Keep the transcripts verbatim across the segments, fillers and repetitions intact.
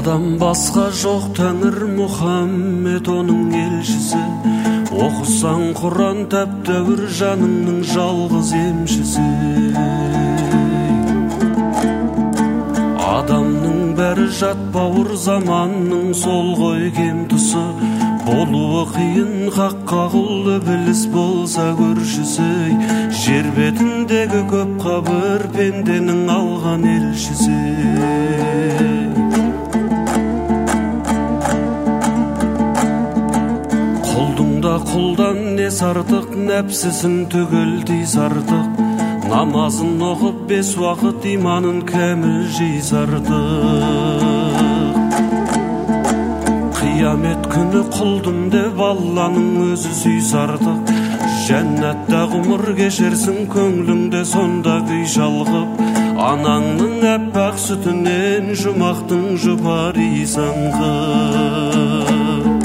Алладан басқа жоқ Тәңір Мұхаммед оның елшісі. Оқысаң Құран тәп-тәуір жаныңның жалғыз емшісі. Адамның бәрі жат бауыр заманның сол ғой кем тұсы. Болуы қиын хаққа құл ібіліс болса көршісі. Жер бетіндегі көп қабір пенденің алған елшісі. Құлдыңда құлдан не сартық, нәпсісін түгел тиз артық. Намазын оқып бес уақыт иманын кәміл жиз артық. Қиямет күні құлдым деп Алланың өзі сүйс артық. Жәннатта ғұмыр кешерсің, көңліңде сонда күй шалғып. Анаңның әппақ сүтінен жұмақтың жұпар иіс аңқып.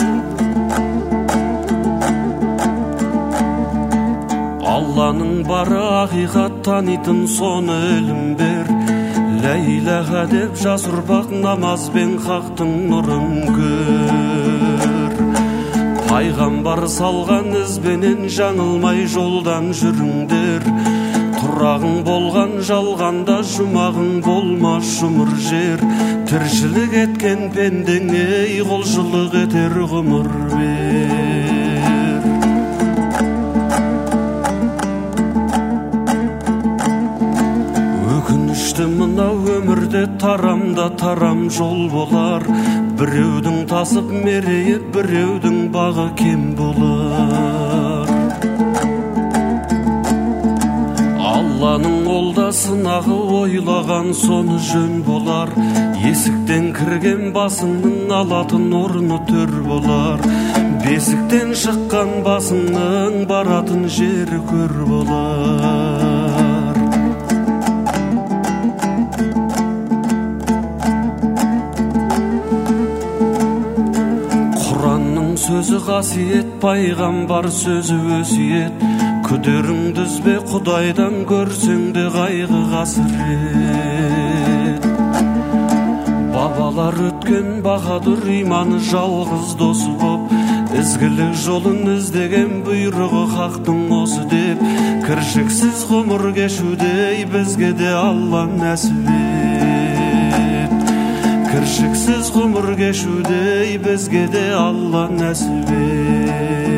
Алланың бары ақиқат танитын соны ілім бер. Лә иләһә деп жас ұрпақ намазбен хақтың нұрын көр. Пайғамбар салған ізбенен жаңылмай жолдан жүріңдер. Тұрағың болған жалғанда жұмағың болмас жұмыр жер. Тіршілік еткен пендеңе құлшылық етер ғұмыр бер. Өкінішті мынау өмірде тарамда тарам жол болар. Біреудің тасып мерейі, біреудің бағы кем болар. Алланың олда сынағы, ойлаған соны жөн болар. Есіктен кірген басыңның алатын орны төр болар. Бесіктен шыққан басыңның баратын жері көр болар. Құранның сөзі қасиет, пайғамбар сөзі өсиет. Күдеріңді үзбе Құдайдан, көрсең де қайғы қасірет. Бабалар өткен баһадүр, иманы жалғыз досы боп. Ізгілік жолын іздеген, бұйрығы хақтың осы деп. Кіршіксіз ғұмыр кешудей бізге де Алла нәсіп ет. Кіршіксіз ғұмыр кешудей бізге де Алла нәсіп ет.